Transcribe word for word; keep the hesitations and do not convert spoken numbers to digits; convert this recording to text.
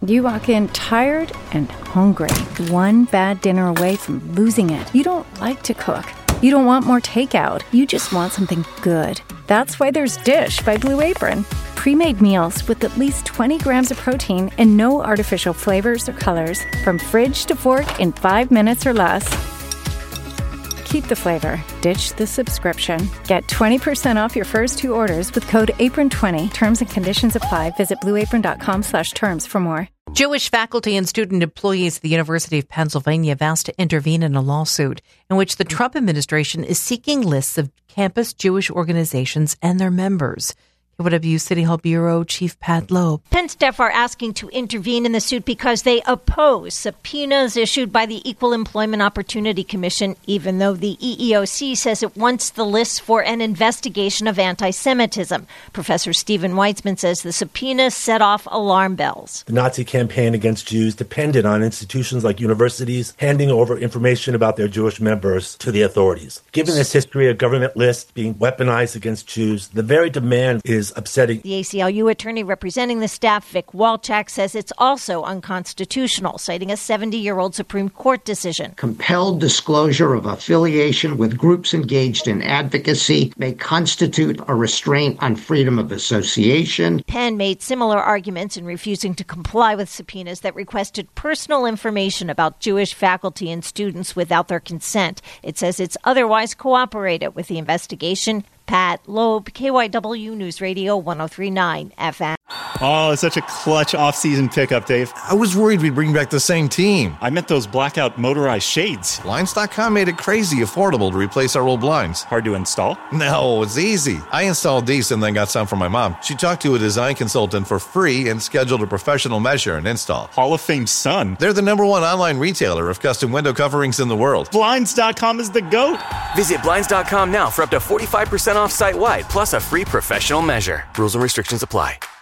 You walk in tired and hungry, one bad dinner away from losing it. You don't like to cook. You don't want more takeout. You just want something good. That's why there's Dish by Blue Apron. Pre-made meals with at least twenty grams of protein and no artificial flavors or colors. From fridge to fork in five minutes or less. Keep the flavor. Ditch the subscription. Get twenty percent off your first two orders with code apron twenty. Terms and conditions apply. Visit blueapron.com slash terms for more. Jewish faculty and student employees at the University of Pennsylvania have asked to intervene in a lawsuit in which the Trump administration is seeking lists of campus Jewish organizations and their members. K Y W City Hall Bureau Chief Pat Loeb. Penn staff are asking to intervene in the suit because they oppose subpoenas issued by the Equal Employment Opportunity Commission, even though the E E O C says it wants the lists for an investigation of anti-Semitism. Professor Stephen Weitzman says the subpoenas set off alarm bells. The Nazi campaign against Jews depended on institutions like universities handing over information about their Jewish members to the authorities. Given this history of government lists being weaponized against Jews, the very demand is upsetting. The A C L U attorney representing the staff, Vic Walchak, says it's also unconstitutional, citing a seventy-year-old Supreme Court decision. Compelled disclosure of affiliation with groups engaged in advocacy may constitute a restraint on freedom of association. Penn made similar arguments in refusing to comply with subpoenas that requested personal information about Jewish faculty and students without their consent. It says it's otherwise cooperated with the investigation. Pat Loeb, K Y W News Radio one oh three point nine F M. Oh, it's such a clutch off-season pickup, Dave. I was worried we'd bring back the same team. I meant those blackout motorized shades. Blinds dot com made it crazy affordable to replace our old blinds. Hard to install? No, it's easy. I installed these and then got some for my mom. She talked to a design consultant for free and scheduled a professional measure and install. Hall of Fame son. They're the number one online retailer of custom window coverings in the world. Blinds dot com is the GOAT. Visit Blinds dot com now for up to forty-five percent off site-wide, plus a free professional measure. Rules and restrictions apply.